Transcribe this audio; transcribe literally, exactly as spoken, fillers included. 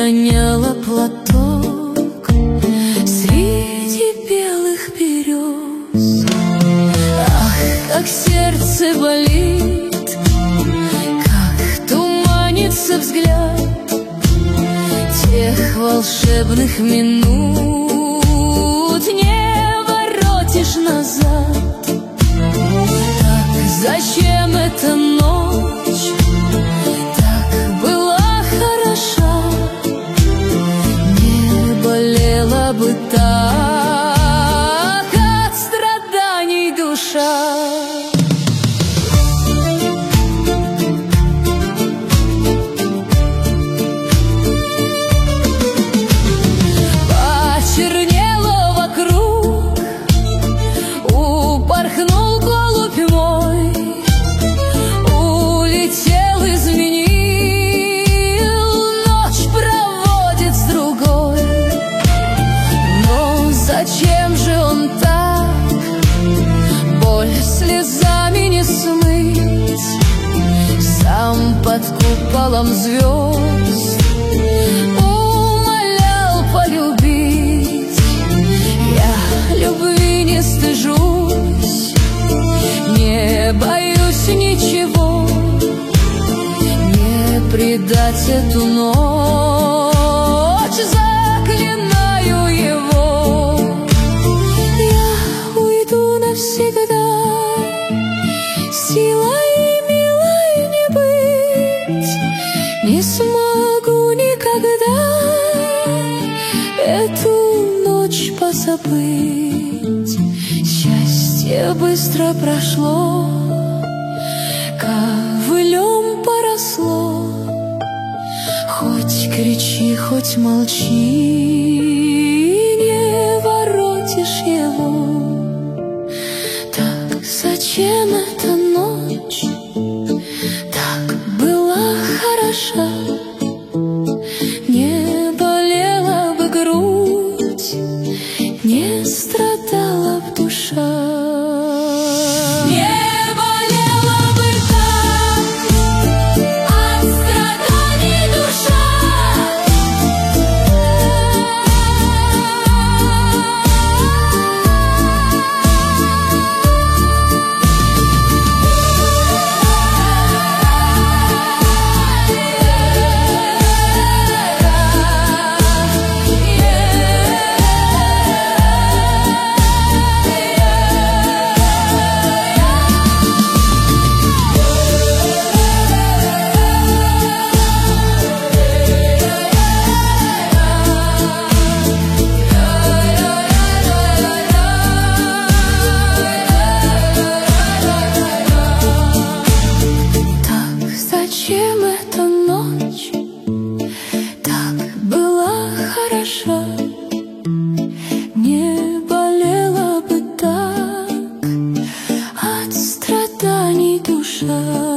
роняла платок среди белых берез. Ах, как сердце болит, как туманится взгляд тех волшебных минут, не воротишь назад. Так зачем эта ночь так была хороша? Не болела бы так от страданий душа. Зачем же он так? Боль слезами не смыть. Сам под куполом звезд умолял полюбить. Я любви не стыжусь, не боюсь ничего, не предать эту ночь, заклинаю его. Навсегда силой милой не быть, не смогу никогда эту ночь позабыть. Счастье быстро прошло, ковылем поросло. Хоть кричи, хоть молчи, не воротишь его. Зачем эта ночь так была хороша? Не болела бы грудь, не страдала б душа. Зачем эта ночь так была хороша? Не болела бы так от страданий душа.